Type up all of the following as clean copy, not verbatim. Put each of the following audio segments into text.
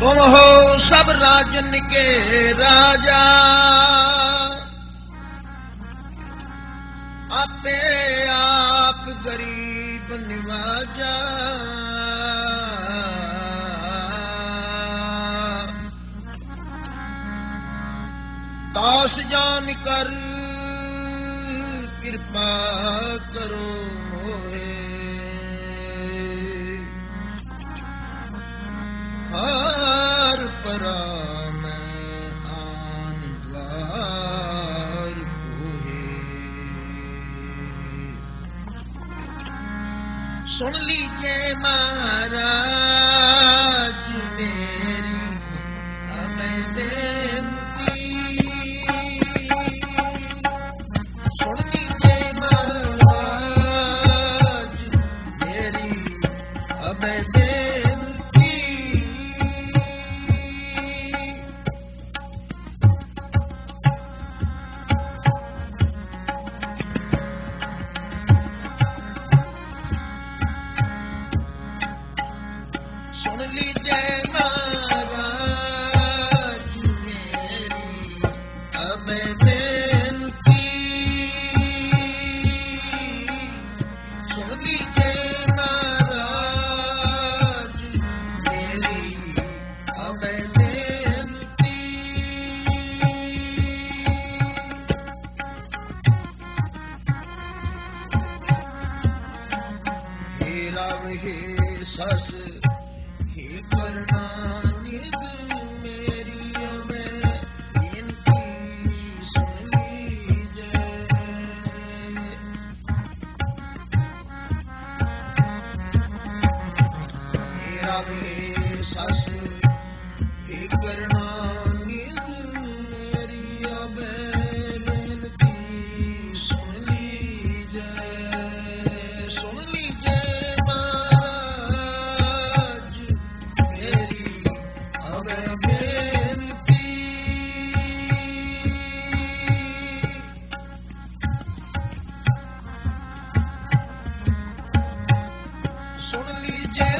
तुम हो सब राजन के राजा, आपे आप गरीब निवाजा। दास जान कर कृपा करो हर परा में आन द्वार कोहे। सुन लीजिए महाराज मेरी हमें बेनती, सुन लीजिए महाराज मेरी हमें सुन लीजिए महाराज मेरी अब बेनती, सुन लीजिए महाराज मेरी अब बेनती। मेरा वही सस करना निज मेरी में इनकी सुन लीजिए। मेरा भी सस ही करना निज मेरी में इनकी सुन लीजिए। सुन लीजिए सुन लीजिए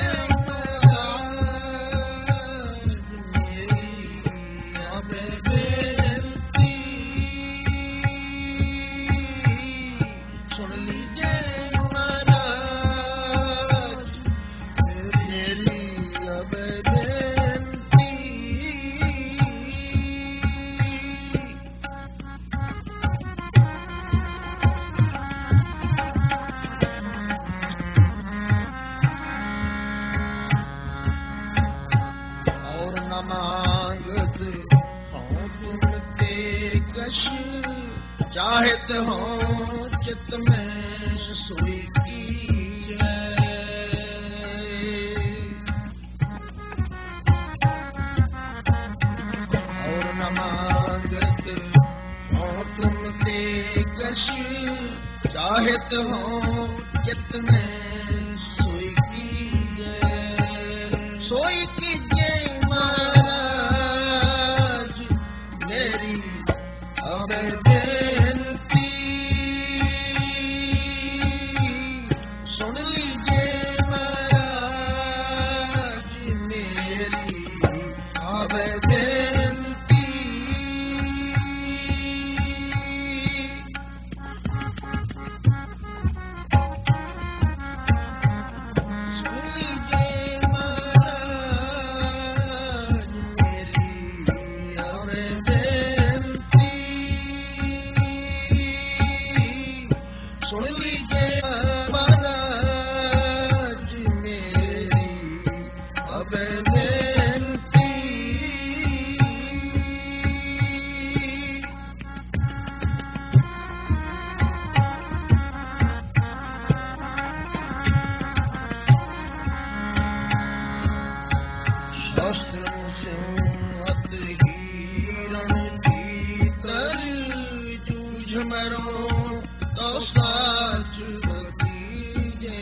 महाराज मेरी अब बेनती, सुन लीजिए महाराज मेरी अब बेनती। मांगत हो तुम ते कश, चाहत हो चित में सोई की है। और न मांगत हो तुम ते कश, चाहत हो चित में सोई की है। सोई कीजिए महाराज मेरी अब बेनती, सुन लीजिए महाराज मेरी अब बेनती। सुन लीजिए महाराज मेरी अब बेनती, सुन लीजिए महाराज मेरी अब बेनती। शस्त्र सिंहत हिरण भीतर जूझ मरो तो साच बतीजे।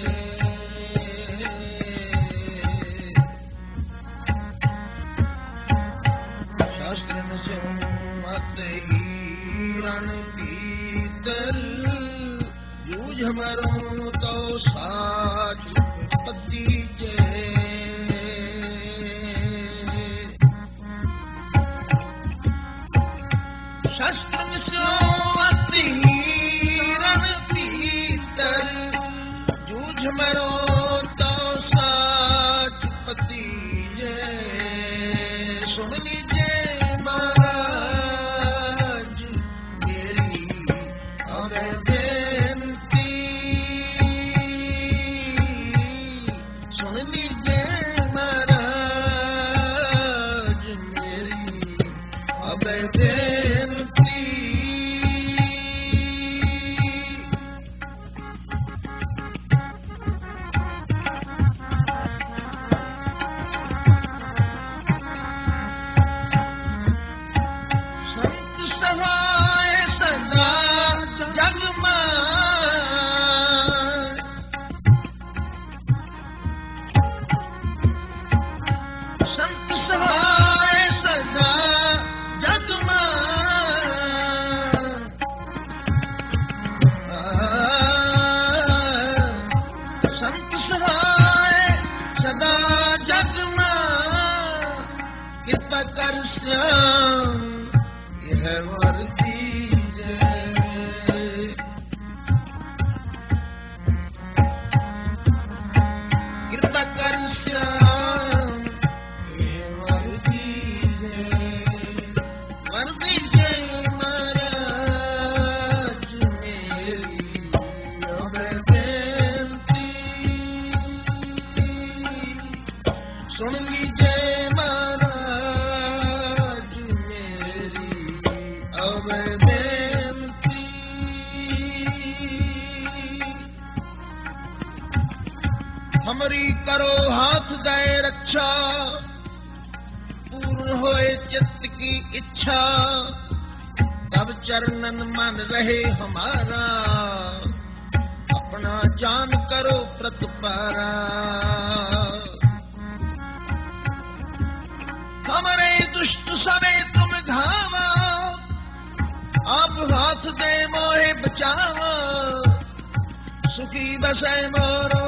शस्त्र सिंहत हिरण भीतर जूझ मरो तो साच बतीजे। ਅਬੈ ਬੇਨਤੀ ਸੁਣ ਲੀਜੇ ਮਹਾਰਾਜ ਮੇਰੀ ਅਬੈ ਬੇਨਤੀ ਸੁਣ ਲੀਜੇ ਮਹਾਰਾਜ ਮੇਰੀ ਅਬੈ ਬੇਨਤੀ ਹਮਰੀ ਕਰੋ ਹਾਥ ਦੇ ਰੱਖਾ ਪੂਰਨ ਹੋਏ ਚਿੱਤ ਕੀ ਇੱਛਾ ਤਬ ਚਰਨਨ ਮਨ ਰਹੇ ਹਮਾਰਾ अपना जान करो प्रतिपारा हमारे दुष्ट सबे तुम घावा आप हाथ दे मोहे बचावा सुखी बसे मोरो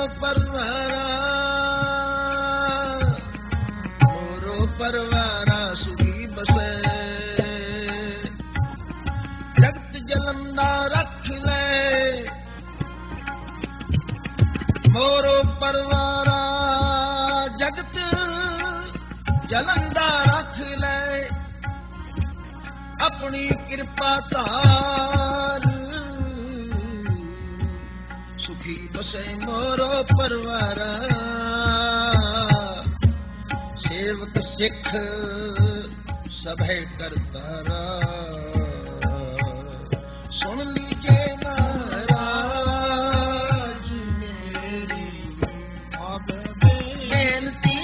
परवारा सुखी बसे जगत जलंदा रख ले मोरो परवारा जगत जलंदा रख ले अपनी कृपा धार सुखी बसे मोरो परवारा सेवक सिख सभे करतारा सुन लीजे महाराज मेरी अबे बेनती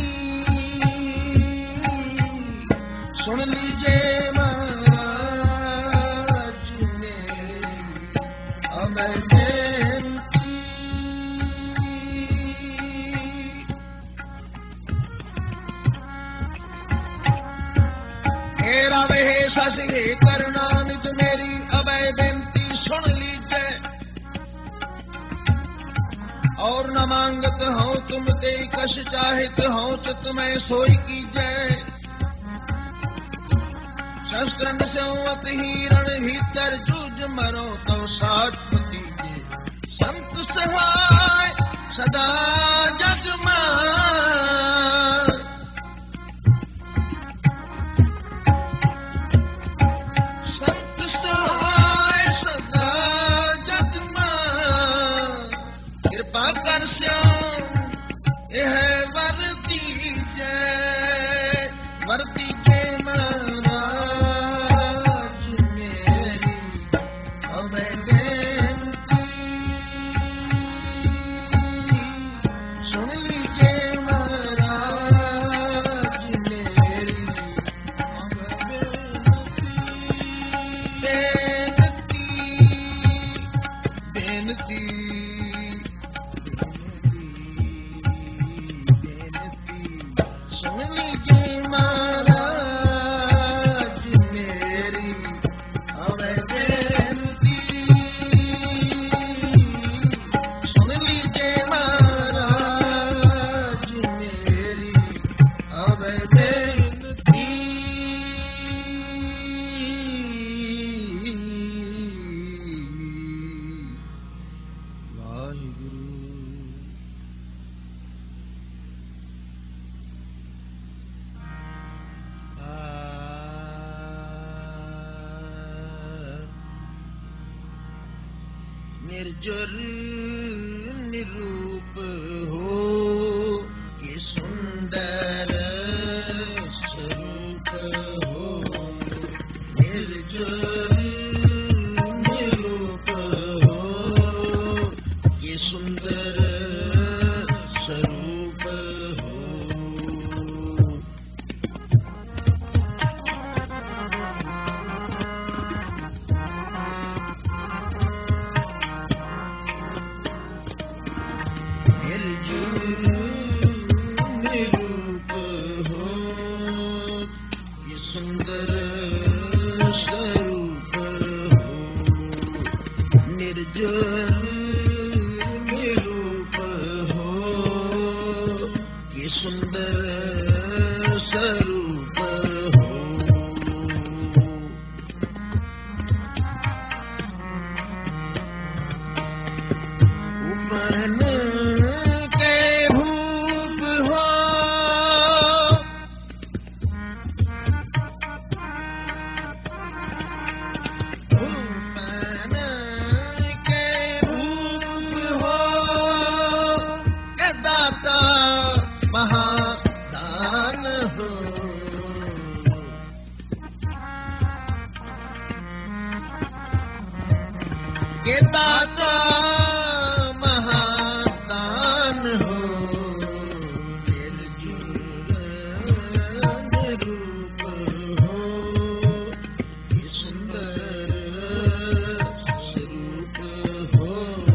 सुन लीजे महाराज मेरी अबे बेनती हेरा वे सस हे करना निज मेरी अबे बेनती सुन लीजे और न मांगत हूँ तुम ते कश चाहत हूँ चित में सोई कीजै शस्त्रन संवत हिरण भीतर जूझ मरो तो साठ पतीजे संत सहाय सदा जगमान संत सहाय सदा जगमान कृपा कर श्याम यह वर दीजै वर दीजै महाराज मेरी अबे बेनती निर्जुर निरूप हो कि सुंदर स्वरूप हो। निर्जुर निरूप हो कि सुंदर स्वरूप हो। निरूप हो ये सुंदर स्वरूप हो। निर्जुर निरूप हो ये सुंदर स्वरूप हो। उपन महादान हो। के दाता महादान हो। निर्जुर निरूप हो ये सुंदर स्वरूप हो।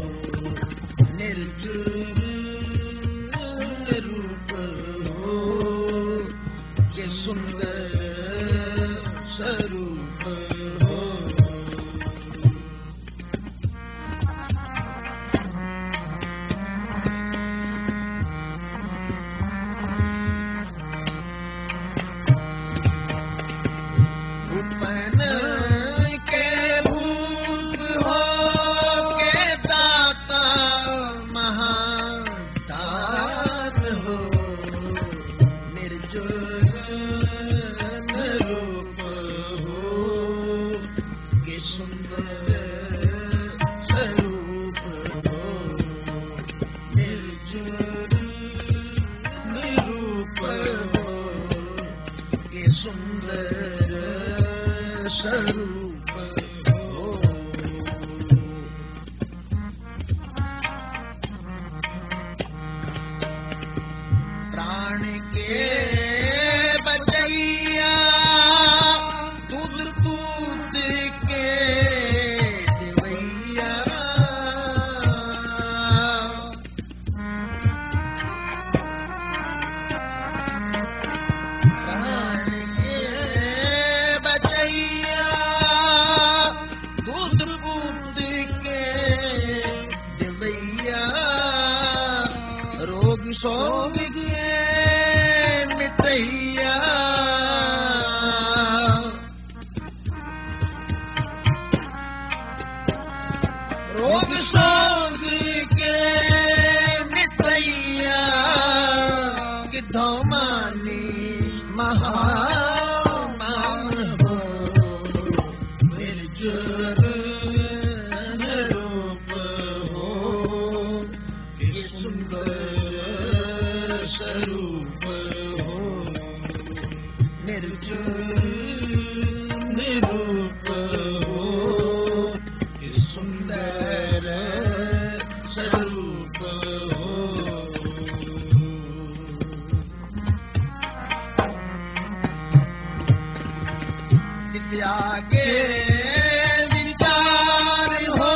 निर्जुर सुंदर स्वरूप हो। उपन के भूप हो के दाता महादान हो। निर्जुर निरूप हो कि सुंदर स्वरूप हो। निर्जुर निरूप हो कि सुंदर स्वरूप हो। प्राण के बचैया दूध पूत के देवैया। प्राण के बचैया दूध पूत के देवैया। रोग सोग मिटैया। रोग सोग के मिटैया। गिद्धो मानी महामान हो। निर्जुर निरूप हो ये सुंदर स्वरूप हो। निर्जुर निरूप हो ये सुंदर स्वरूप हो। विद्या के विचार हो।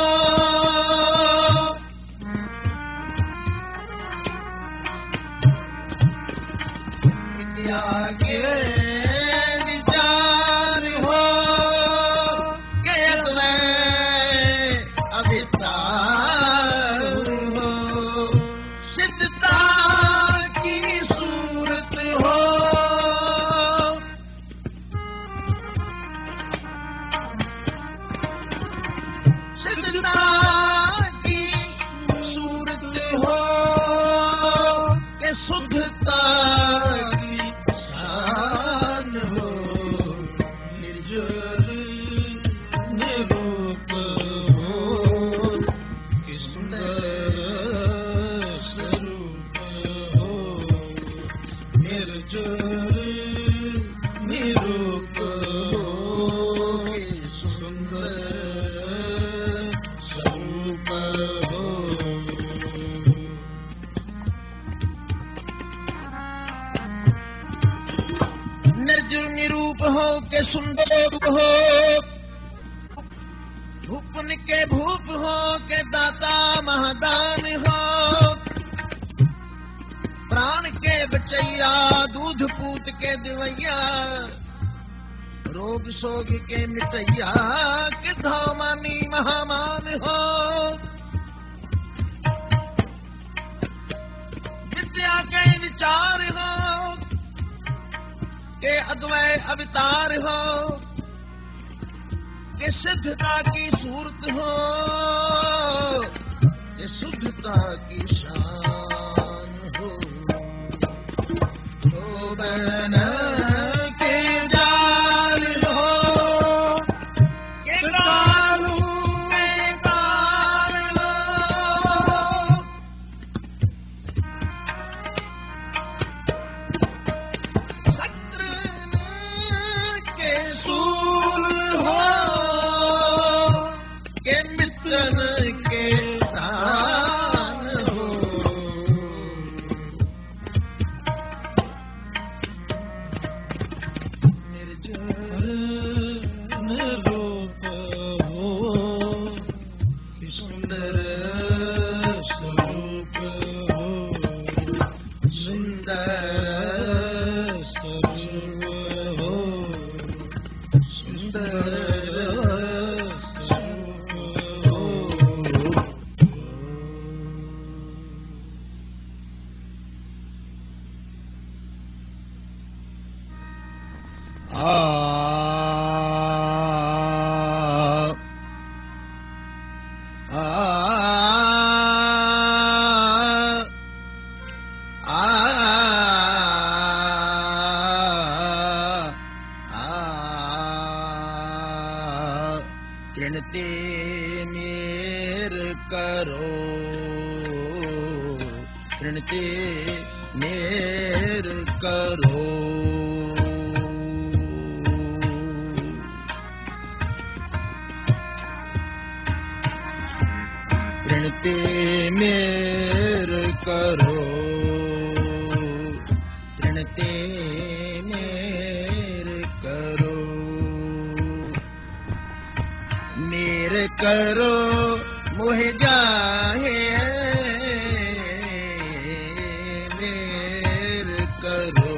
विद्या के विचार हो के तुम्हें अभितार हो। सिद्धता की सूरत हो। सिद्धता की सूरत हो के शुद्धता की शान हो। निर्जुर निरूप हो भूपन के भूप हो के दाता महादान हो, प्राण के बचैया दूध पूत के दिवैया, रोग शोग के मिटैया के धौमानी महामान हो। विद्या के विचार हो के अद्वय अवतार हो, के सिद्धता की सूरत हो, के शुद्धता की शान हो। तो बना तृणते मेर करो, तृणते मेर करो। तृणते मेर करो, तृणते मेर करो। मेर करो मोहे जाहे, मेर करो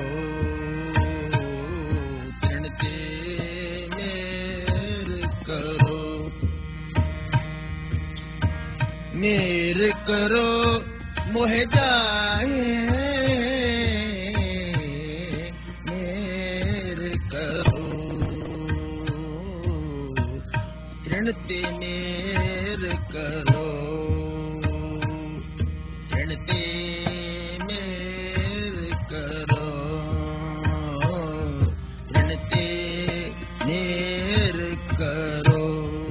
तृणते मेर करो। मेर करो मोहे जाहे, मेर करो तृणते मेर करो, तृणते मेर करो, तृणते मेर करो।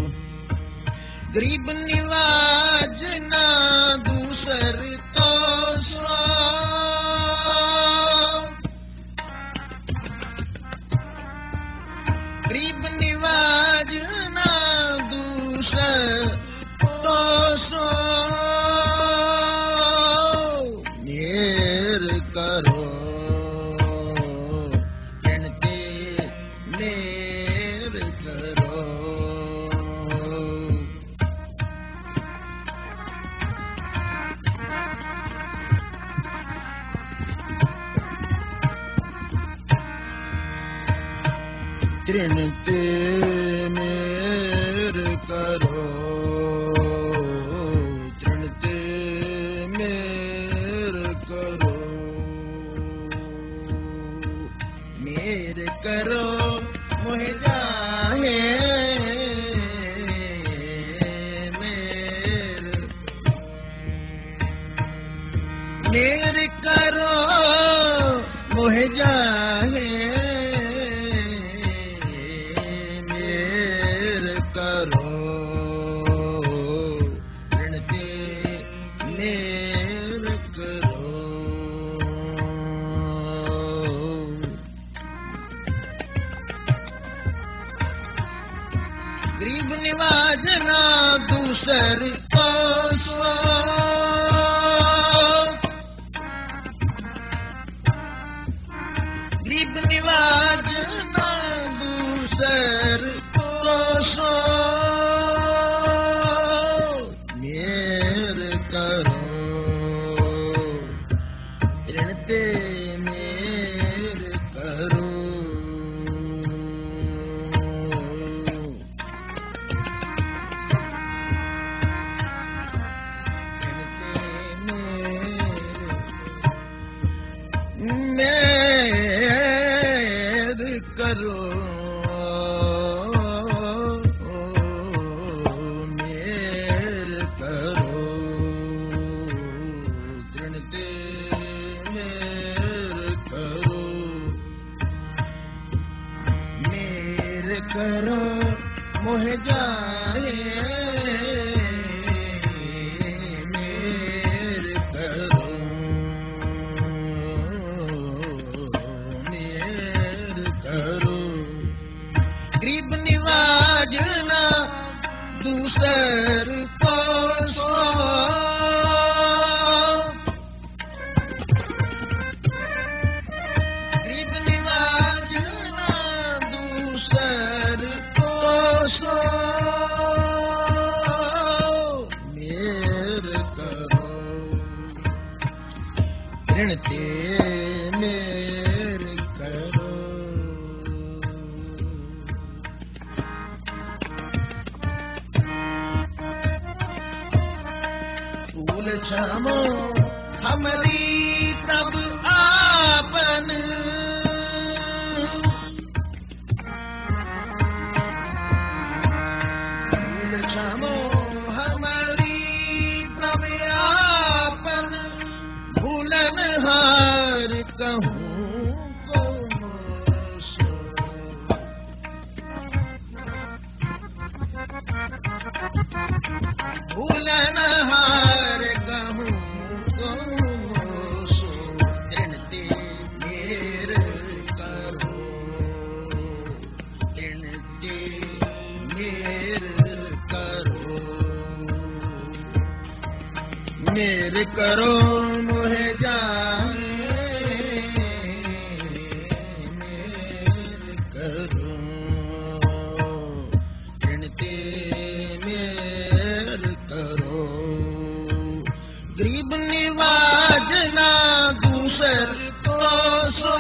गरीब निवाज ना दूसर तो सो, गरीब निवाज ना दूसर तो सो। मेर करो तृणते मेर करो। तृणते मेर करो, तृणते मेर करो। मेर करो मोहे जाहे, मेर करो मोहे जाहे, करो तृणते मेर करो। गरीब निवाज ना दूसर तो सो, गरीब निवाज ना दूसर तो सो। दूसर को सो। गरीब निवाजना दूसर को सो। मेर करो ऋण ते मेर करो। फूल छामो हमारी तब आपन। फूल छामो हमारी तब आपन। भूलन हार कहूँ को सो। भूलन हार कहूँ को सो। ऋण ते मेर करो। ऋण ते मेर करो। मेर करो मोहे जाने। मेर करो ऋण ते मेर करो। गरीब निवाजना दूसर को सो।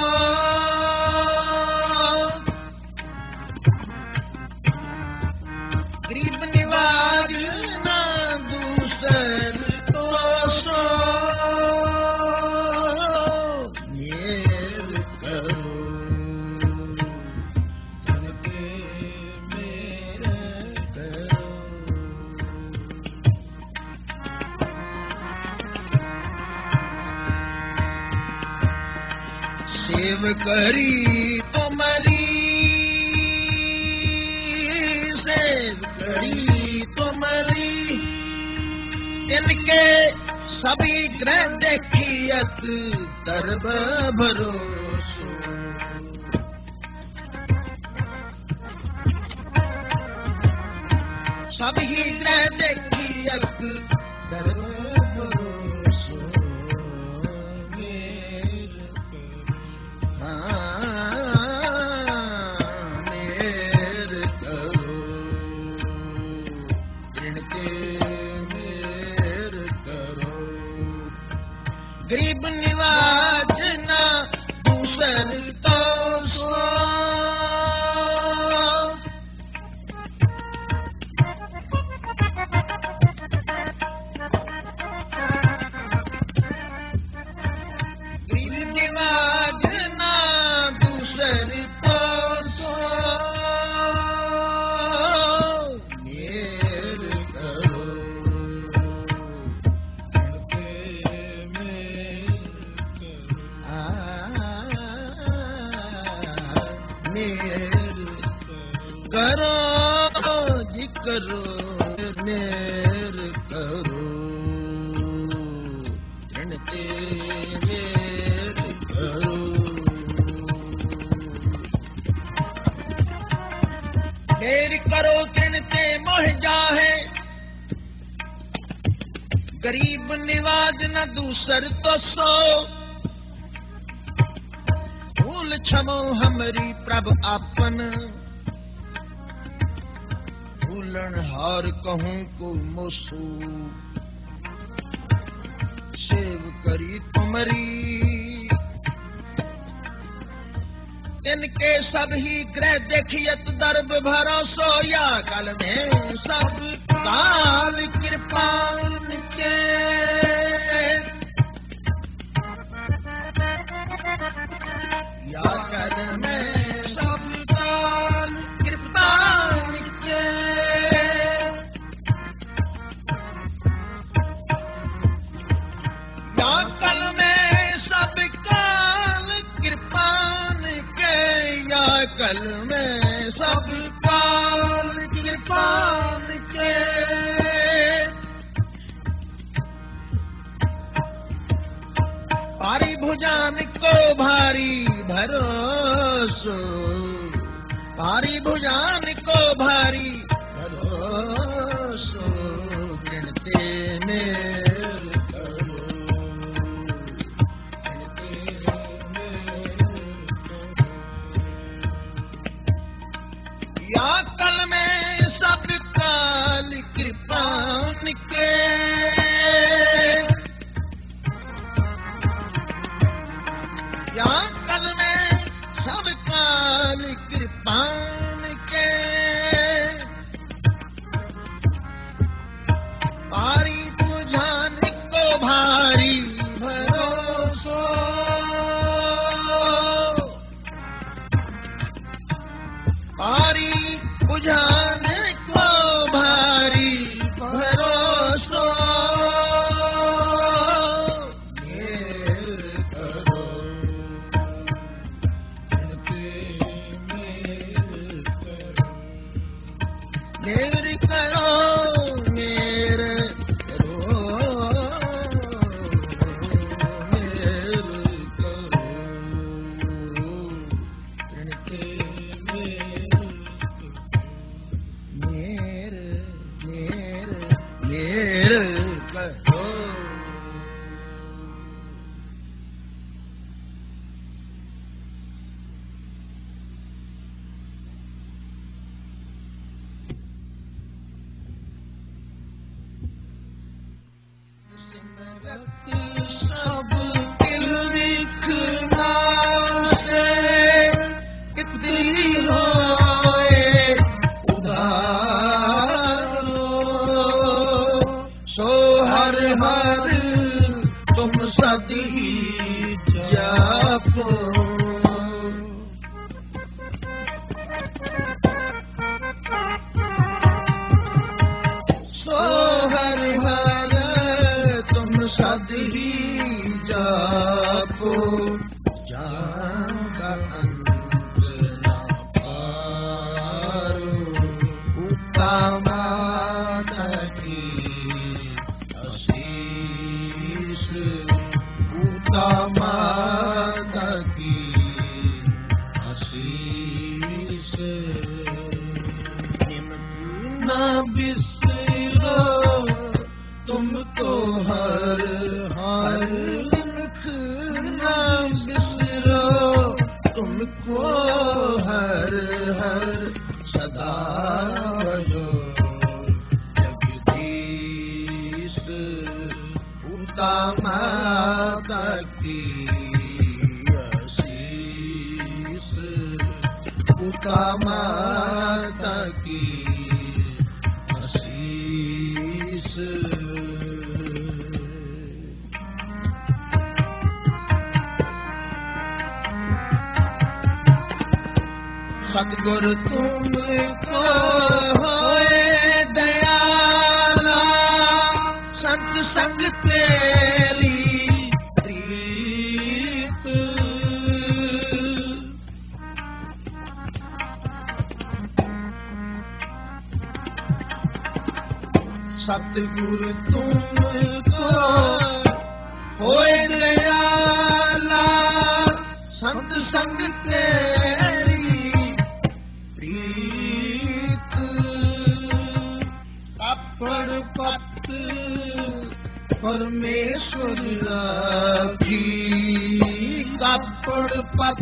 गरीब निवाजना दूसर को सो। मेर करो ऋण ते मेर करो। सेव करी तुम्हारी। सेव करी तुम्हारी। इनके सभी ग्रह देखियत दर्ब भरोसो। सभी ग्रह देखियत दर्ब भरोसो। मेर मेर करो ऋण ते मेर करो। गरीब निवाजना दूसर तो सो। गरीब निवाजना दूसर तो सो। मेर करो ऋण ते मेर करो। मेर करो जी करो। मेर करो ऋण ते मेर करो। मेर करो ऋण ते मोह जाहे। गरीब निवाजना दूसर तो सो। भूल क्षमो हमारी प्रभ आपन। भूलन हार कहूँ को मोसू। सेव करी तुम्हारी। इनके सभी ग्रह देखियत दर्ब भरोसो। या काल में सब काल कृपाल के। या काल में सब काल कृपाल के। या काल में सब काल कृपाल के। या काल में सब काल कृपाल के। भारी भुजान को भारी भरोसो। भारी भुजान को भारी भरोसो। के या कल में सब काल कृपान के भारी बुझान को भारी भरोसो भारी बुझान को भारी भरोसो सब दिल लिखना से कितनी होए उधारो सो हर हर तुम सदी जापो सो हर हर तुम सदी जापो जागा अंत ना पारो उतामात की आशीष उतामात की आशीष निम्न बिसरो तुमको हर हर लिखना बिसरो तुमको हर हर सदा भजो जगदीश उतामाता की आशीष उतामाता की आशीष सतगुरु तुमको होए दयाला संत संग तेरी प्रीत सतगुरु तुमको होए दयाला संत संग तेरी पड़ पत परमेश्वर राखी कापड़ पत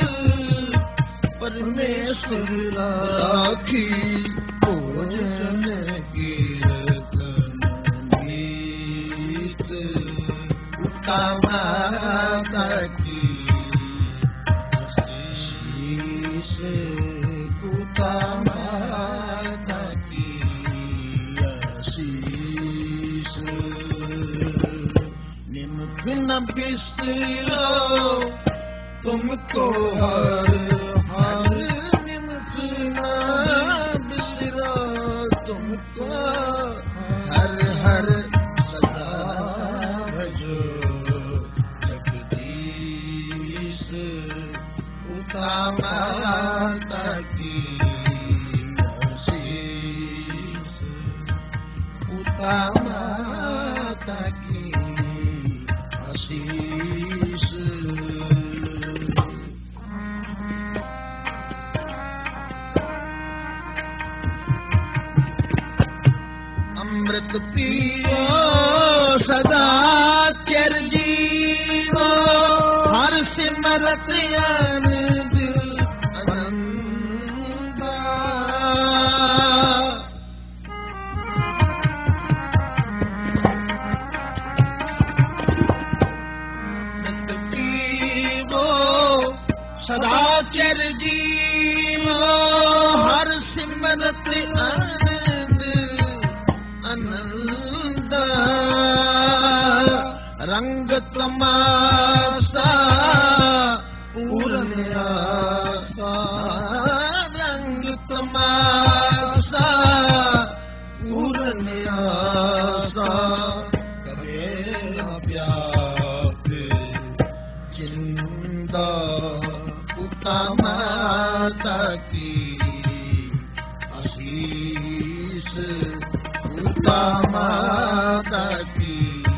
परमेश्वर राखी भोजन कीर्तन नीत उतामाता की आशीष उतामाता की निम्न बिसरो तुमको हर हर निम्न बिसरो तुमको हर हर सदा भजो जगदीश उतामाता की आशीष उतामाता की आशीष अमृत पियो सदा चिर जीवो हर सिमरत आनंद आनंदा अचर जीवो हर सिमरत आनंद आनंद रंग तमाशा पूर्ण आशा रंग तमाशा पूर्ण आशा करे व्याप जिंदा पुता माता की आशीष पुता माता की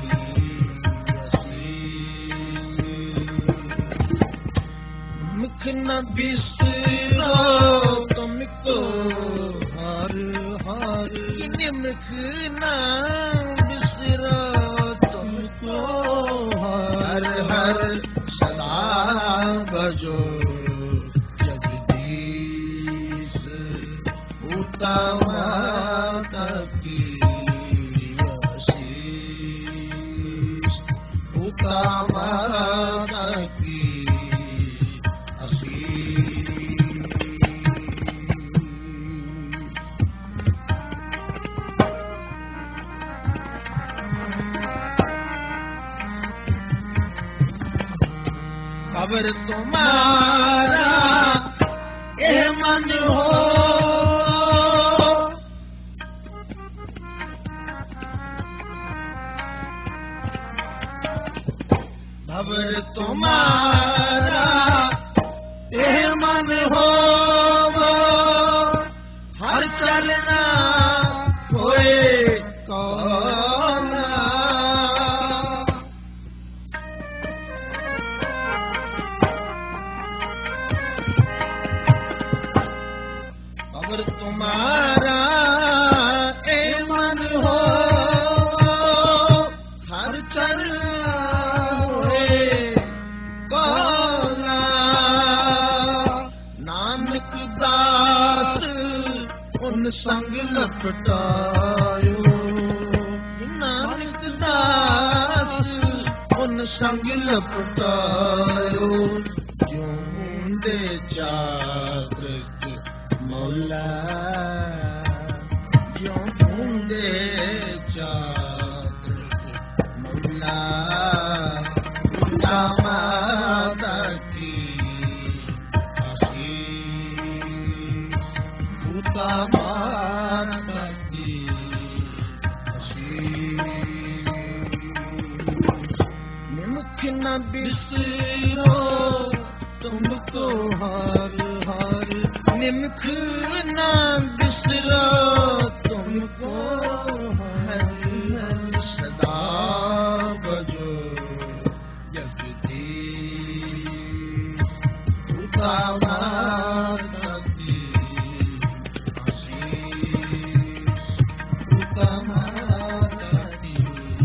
मुख न बिसरो तुमको हर हर मुख न बिसरो तुमको हर हर सदा भजो जगदीश पुता माता की आशीष पुता माता की खबर तुम्हारा ये मन हो खबर तुम्हारा ये मन हो हर चलना होए कौन तुम्हारा ए मन हो हर चलना होए कौला नानक दास उन संग लपटायो नानक दास उन संग लपटायो जूंदे जागृत मौला जो ढूंढे जागृत मौला पुता माता की आशीष पुता माता की आशीष निमुख न बिसरो तुमको हर हर निमुख न बिसरो तुमको हर हर सदा भजो जगदीश पुता माता की आशीष पुता माता की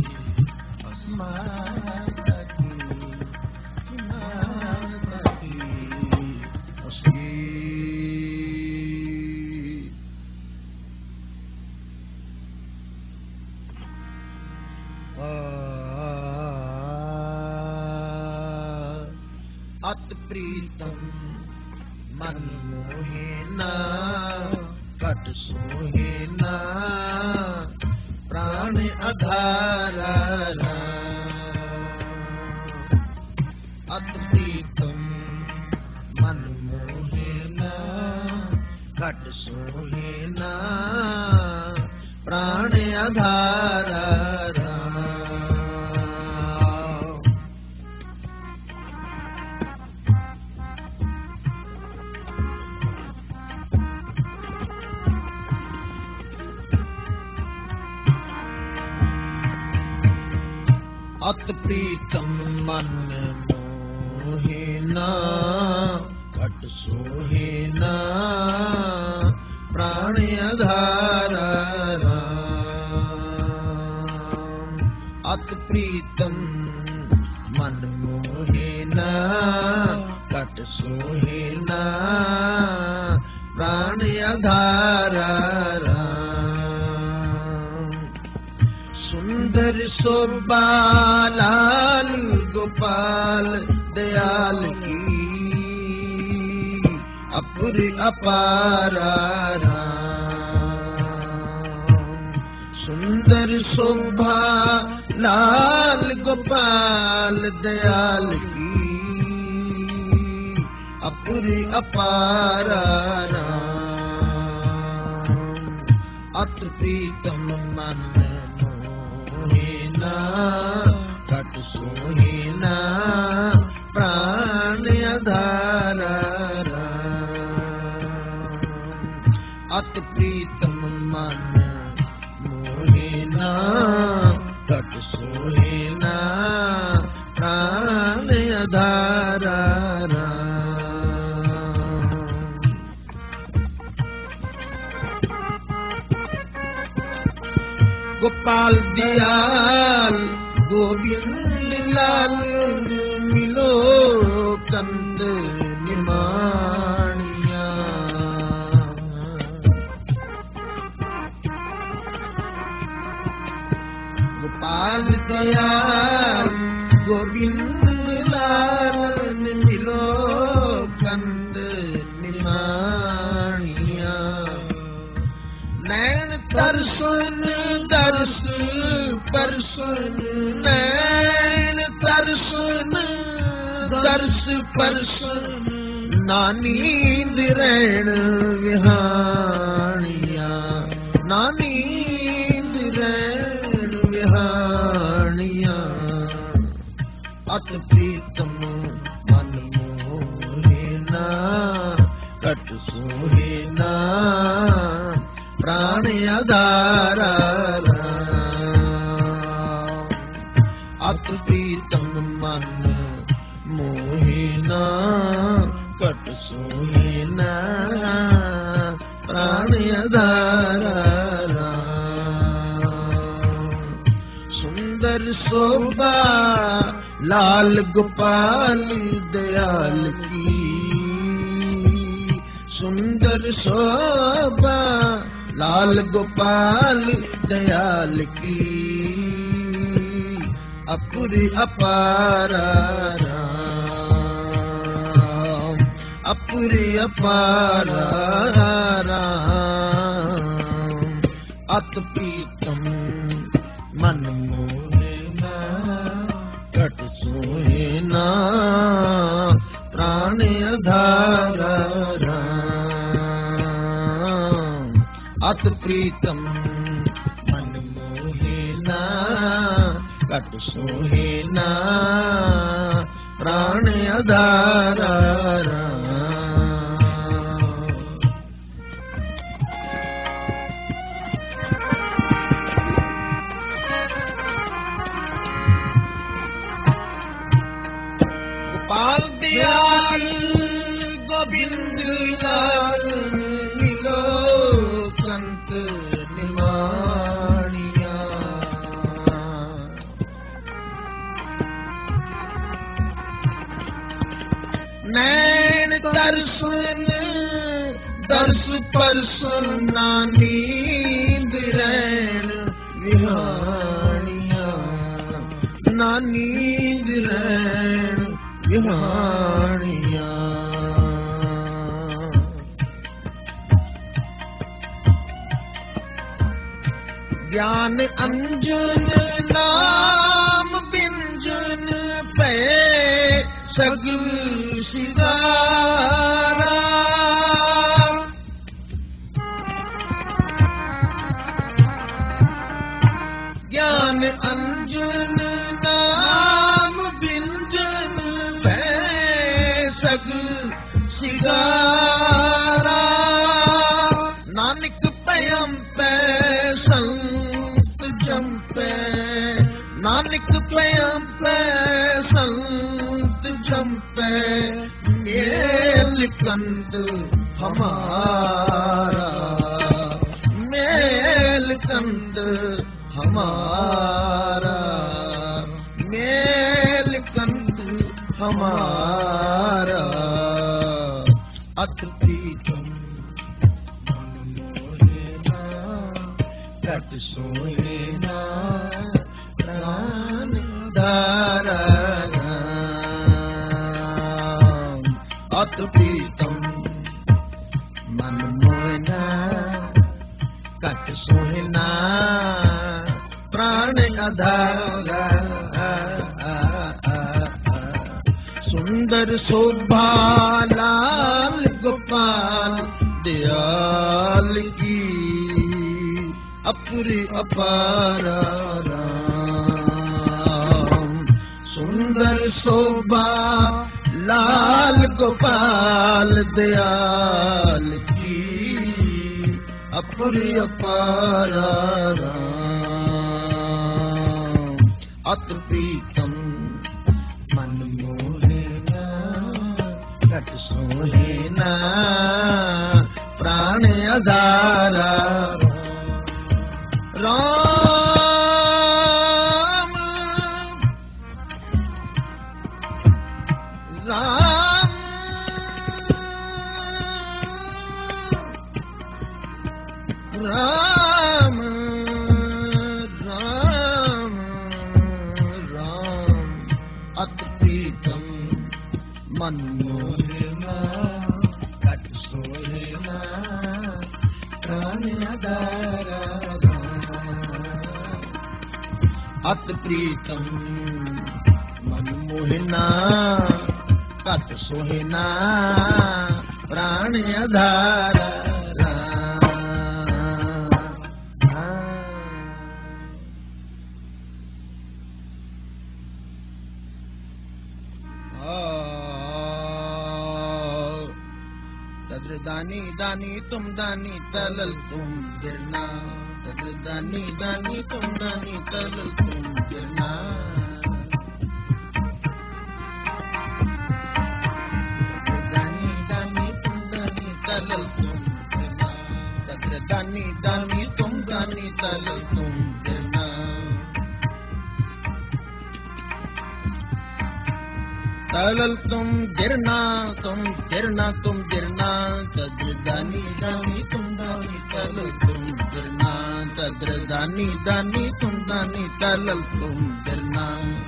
माता की माता की अत प्रीतम मन मोहे ना कट सोहे ना प्राण आधारा अत प्रीतम मन मोहे ना कट सोहे ना प्राण आधारा अत प्रीतम मन मोहे ना घट सोहे ना प्राण आधारा अत प्रीतम मन मोहे ना घट सोहे ना प्राण आधारा सुंदर शोभा लाल गोपाल दयाल की अपुर अपारा सुंदर शोभा लाल गोपाल दयाल की अपुर अपारा अत प्रीतम मन मोहिना कट सोहिना प्राण आधारा अत प्रीतम मन मोहिना कट सोहिना प्राण आधारा गोपाल दयाल गोविंद लाल मिलो कंद निमानिया गोपाल दयाल गोविंद लाल मिलो कंद निमानिया नैन तरसन दर्श परसन नैन तरसन दर्श परसन नानींद रैण विहानिया नानींद रैण विहानिया अत प्रीतम मन मोहिना कट सोहिना प्राण आधारा अत प्रीतम मन मोहिना कट सोहिना प्राण आधारा सुंदर शोभा लाल गोपाल दयाल की सुंदर शोभा लाल गोपाल दयाल की अपुर अपारा अपुर अपारा अत प्रीतम मन मोहिना कट सोहिना प्राण आधारा अत प्रीतम मन मोहिना कट सोहिना प्राण आधारा गोपाल दयाल गोविंद लाल मिलो संत निमानिया नैन दर्शन दर्श परसन नानींद रैण विहानिया नानींद रैण विहानिया ज्ञान अंजन नाम बिंजन पे सगल सिगारा ज्ञान अंजन नाम बिंजन पे सगल सिगारा नानक पयम पे संत जंपे नानक पयम पे संत जंपे मेल कंद हमारा मेल कंद हमारा मेल कंद हमारा अत प्रीतम कट सोहिना प्राण धारा अत प्रीतम प्राण आधारा। सुंदर शोभा लाल गोपाल दयाल की अपुरी अपारा राम। सुंदर शोभा लाल गोपाल दयाल की अपुरी अपारा राम। अति प्रीतम मन मोहे ना घट सोहे ना प्राण आधारा। राम राम राम राम राम। अति प्रीतम मन मोहे ना घट सोहे ना प्राण आधारा। अति प्रीतम मन मोहिना कट सोहिना प्राण आधारा। तद्र दानी दानी तुम दानी तलल तुम गिरना। तद्र दानी दानी तुम दानी तलल तुम गिरना। तद्र दानी दानी तुम दानी तलल तुम गिरना। तद्र दानी दानी तुम दानी तलल तुम गिरना। तलल तुम गिरना तुम गिरना तुम गिरना। तद्र दानी दानी तुम दानी तलल तुम गिरना। तद्र दानी दानी तुम दानी तलल तुम गिरना।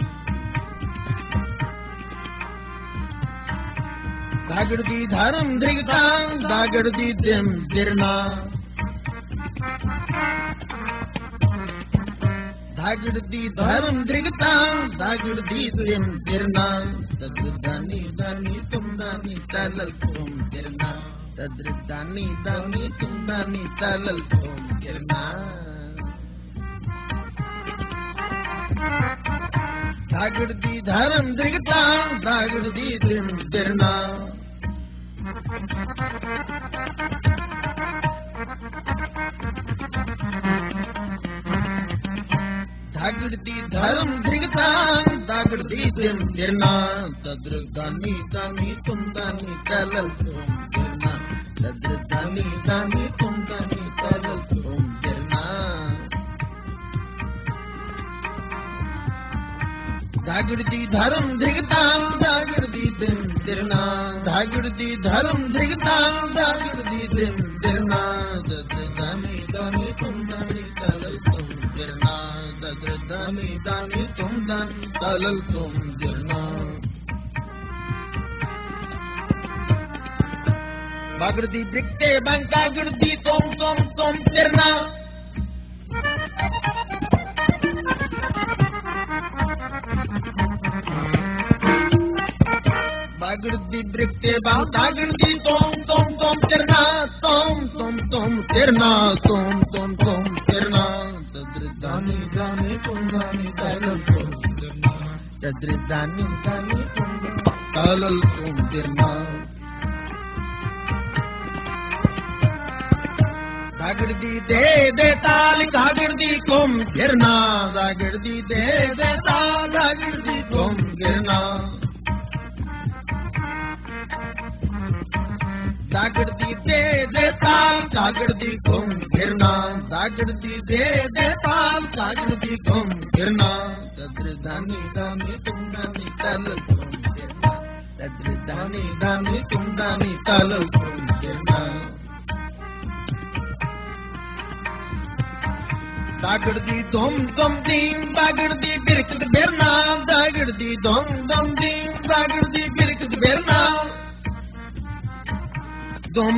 दागड़दी धर्म धृगता दागड़दी दिम गिरना। दागड़दी धर्म धृगता दागड़दी दिम गिरना। तद्र दानी दानी तुम दानी तलल तुम गिरना। तद्र दानी दानी तुम दानी तलल तुम गिरना। दागड़दी धर्म धृगता दागड़दी दिम गिरना। दागड़दी धर्म धृगता दागड़दी दिम गिरना। तद्र दानी दानी तुम दानी तलल तुम गिरना। तद्र दानी दानी तुम दानी तलल तुम गिरना। दागड़दी धर्म धृगता दागड़दी दिम गिरना। दागड़दी धर्म धृगता दागड़दी दिम गिरना। तद्र दानी दानी तुम दानी तलल तुम गिरना। तद्र दानी दानी तुम दानी तलल तुम गिरना। बागड़दी ब्रिकते बंका गिरदी तुम गिरना। बागड़दी ब्रिकते बंका गिरदी तुम गिरना। तुम गिरना तुम गिरना। तद्र दानी दानी तुम दानी तलल तुम गिरना। तद्र दानी दानी तुम तलल तुम गिरना। दागड़दी दे ताल दागड़दी तुम गिरना। दागड़दी दे ताल दागड़दी तुम गिरना। दागड़दी दे ताल दागड़दी तुम गिरना। दागड़दी दे ताल दागड़दी तुम गिरना। तद्र दानी दानी तुम दानी तलल तुम गिरना। तद्र दानी दानी तुम दानी तलल तुम गिरना। दागड़दी तुम दीन दागड़दी बिरकत बिरना। दागड़दी तुम दीन दागड़दी बिरकत बिरना। तुम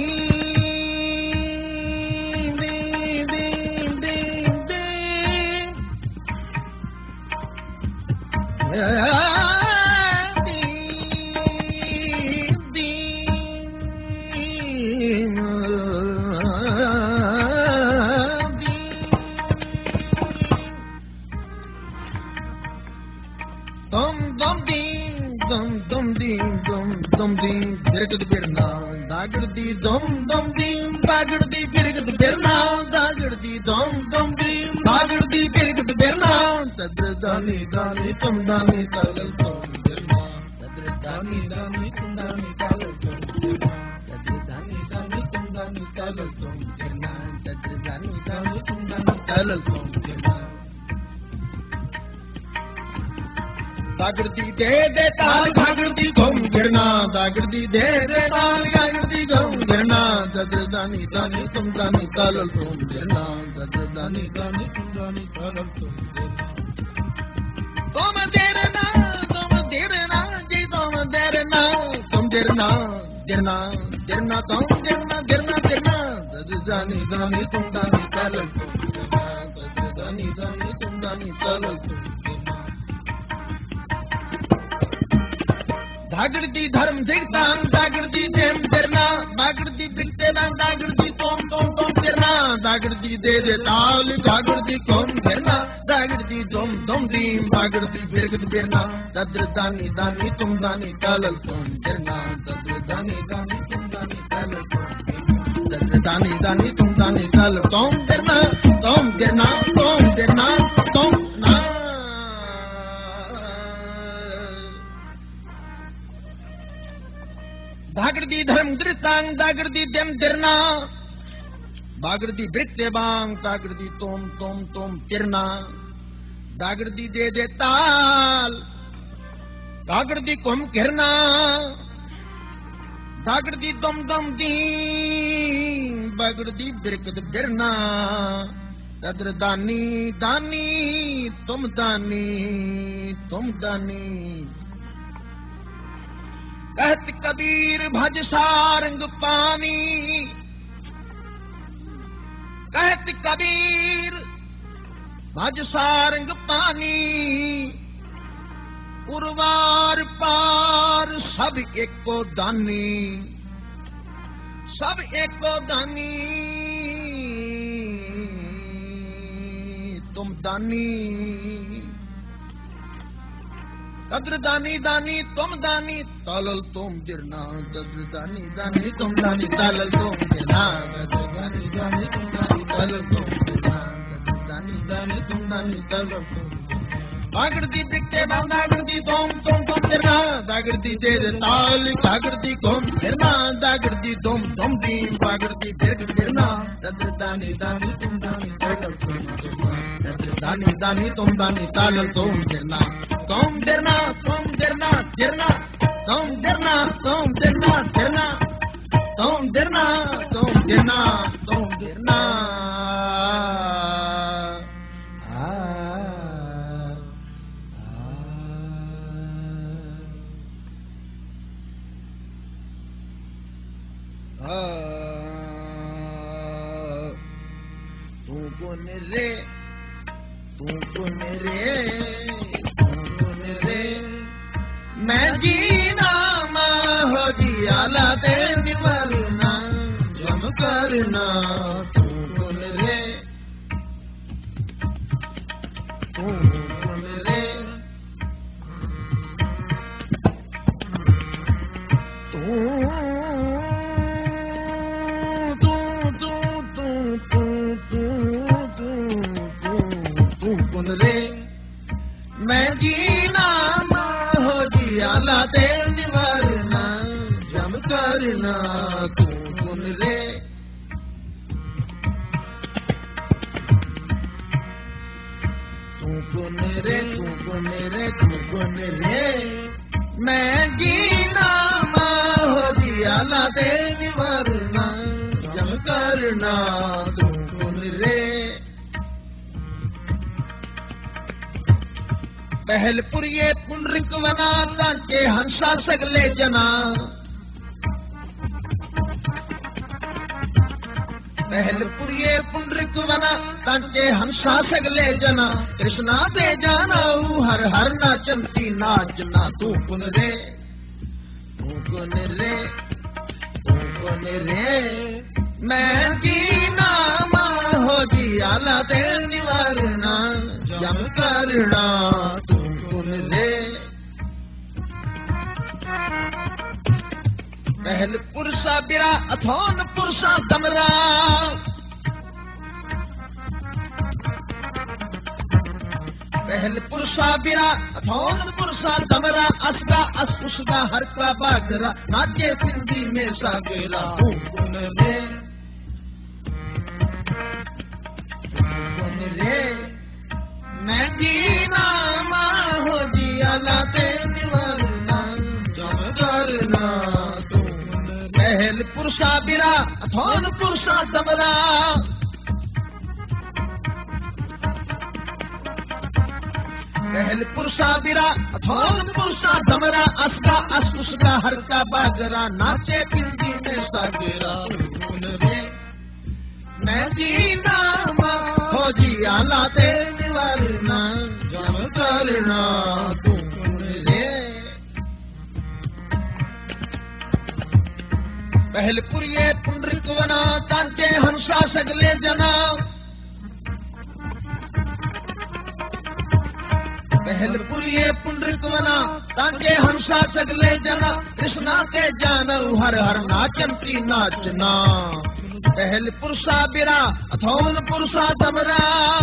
दीन दीन दीन दीन दीन दागड़ती दे दे ताल घागड़ती घूम गिरना दागड़ती दे दे ताल घागड़ती घूम गिरना दद्र दानी दानी तुम दानी तालल तुम गिरना दद्र दानी दानी तुम दानी तालल तुम गिरना तुम देरना जी तुम देरना तुम गिरना गिरना गिरना तुम गिरना गिरना गिरना दद्र दानी दानी तुम दानी तालल तुम गिरना दद्र दानी दानी तुम दानी तालल तुम दागड़ती धर्म दिखताम दागड़ती देम तेरना दागड़ती बिकते ना दागड़ती तोम तोम तोम तेरना दागड़ती दे दे ताल दागड़ती कौन घेरना दागड़ती तुम तुम दीम दागड़ती बिरगत बेरना दद्र दानी दानी तुम दानी तालल तुम गिरना दद्र दानी दानी तुम दानी तालल तुम दद्र दानी दानी तुम दानी तालल तुम गिरना तुम गिरना तुम गिरना तुम ना दागड़ती धर्म दृष्टांग दागड़ती देम तिरना दागड़ती बिरते बांग दागड़ती तोम तोम तोम तिरना दागड़ती दे दे ताल दागड़ती कुम घिरना दागड़ती तुम तुम दी बागड़ती बिरकत बिरना दद्र दानी दानी तुम दानी कहत कबीर भज सारंग पानी कहत कबीर भज सारंग पानी उर्वार पार सब एको दानी तुम दानी दद्र दानी दानी तुम दानी तालल तुम गिरना दद्र दानी दानी तुम दानी तालल तुम गिरना दद्र दानी दानी तुम दानी तालल तुम गिरना दद्र दानी दानी तुम दानी तालल तुम दागड़ती बिकते बांग दागड़ती तुम तुम तुम गिरना दागड़ती दे दे ताल दागड़ती घूम गिरना दागड़ती तुम तुम दीम दागड़ती बिरग गिरना दद्र दानी दानी तुम दानी तालल तुम गिरना दद्र दानी दानी तुम दानी तालल तुम गिरना तुम गिरना गिरना तुम गिरना गिरना तुम गिरना तू कौन रे मैं जीना हो जियाला दे निवलना जम करना तू कौन रे तू कौन रे मैं जीना हो जियाला दे निवलना जम करना तू कौन रे तू कौन रे मैं जीना हो जियाला दे निवलना जम करना तू कौन रे पहलपुरिये पुनरिक वना के हंसा सगले जना पहलपुरिये पुंडरिक वना तांचे हंसा सगले जना कृष्णा दे जाना हर हर नाचंती नाचना तू कुन रे मैं की नामा हो जी आला दे निवारना जम करना तू कुन रे पहल पुरुषा बिरा अथोन पुरुषा दमरा पहल पुरुषा बिरा अथोन पुरुषा दमरा असगा असुषगा हर का बागरा नाचे पिंडी में सागेरा कुन रे मैं जी नामा हो जी आला पे निवारना जम करना पहल पुरुषा बिरा अथोन पुरुषा दमरा पहल पुरुषा बिरा अथोन पुरुषा दमरा असगा असुषगा हर का बागरा नाचे पिंडी में सागेरा रे मैं जी नामा हो जी आला ते निवारना जम करना तू रे पहलपुरिये पुंडरिक वना तांचे हंसा सगले जना पहलपुरिये पुंडरिक वना तांचे हंसा सगले जना कृष्णा के जानो हर हर नाचंती नाचना पहल पुरुषा बिरा अथोन पुरुषा दमरा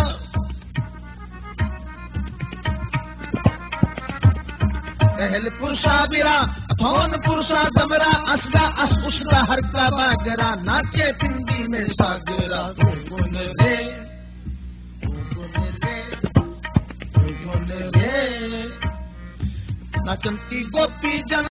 पहल पुरुषा बिरा अथोन पुरुषा दमरा असगा असुषगा हर का बागरा नाचे पिंडी में सागरा कुन रे नाचंती गोपी जन